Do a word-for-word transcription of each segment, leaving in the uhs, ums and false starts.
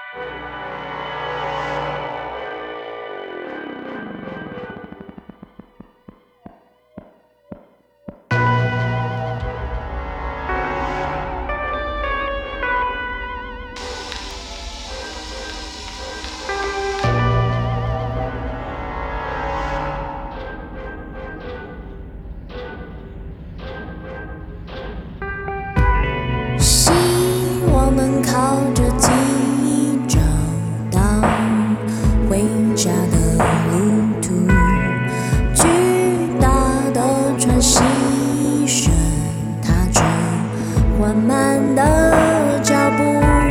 能靠着记忆找到回家的路途，巨大的喘息声踏着缓慢的脚步，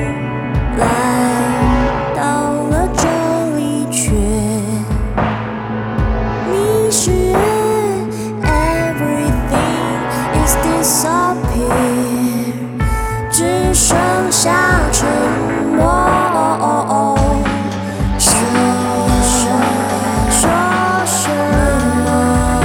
来到了这里却迷失 ，Everything is disappear， 只剩下沉默。说什么？说什么？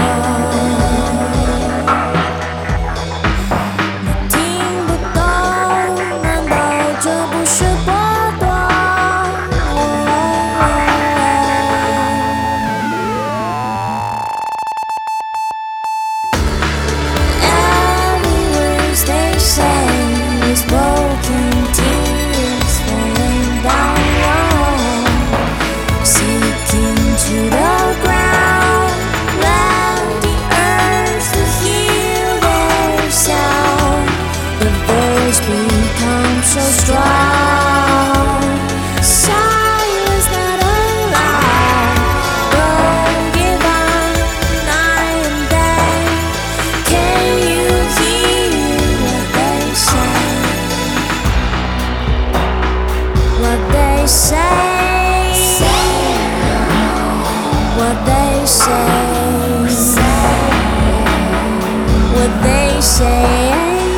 你听不懂？难道这不是剥夺？Every word they say is broken tears falling down, sinking to the ground. Let the earth hear their sound. The voice becomes so strong. Silence not allowed. Don't give up night and day. Can you hear what they say? What they say, what they say, what they say.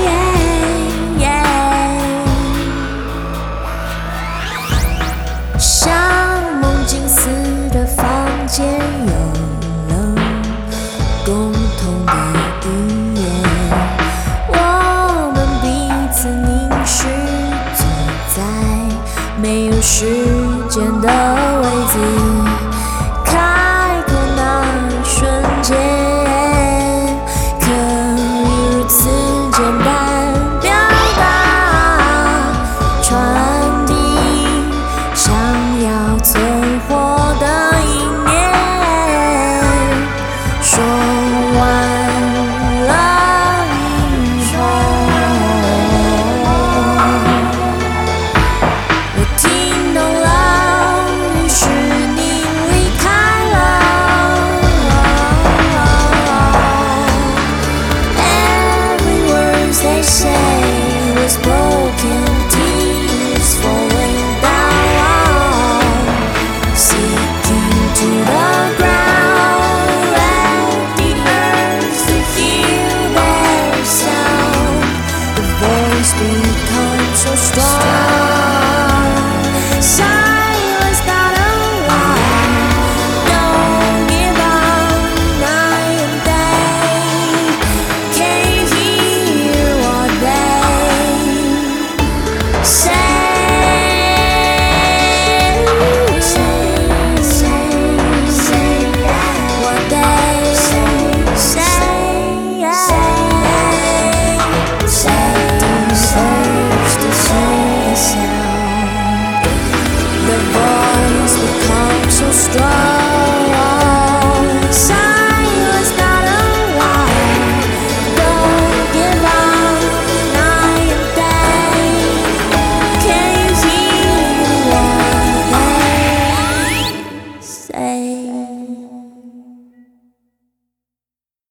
像梦境似的房间有了共同的语言，我们彼此凝视，坐在没有时间的位置，开口那一瞬间，可以如此简单表达，传递想要存活的一念，说完了以后，我听懂了，于是你离开了。Every word they say was broken tears falling down, sinking to the ground. Let the earth hear their sound. The voice becomes so strong. Silence not allowed. Don't give up night and day. Can you hear what they say? What they say, deserves the same sound. The voice becomes so strong.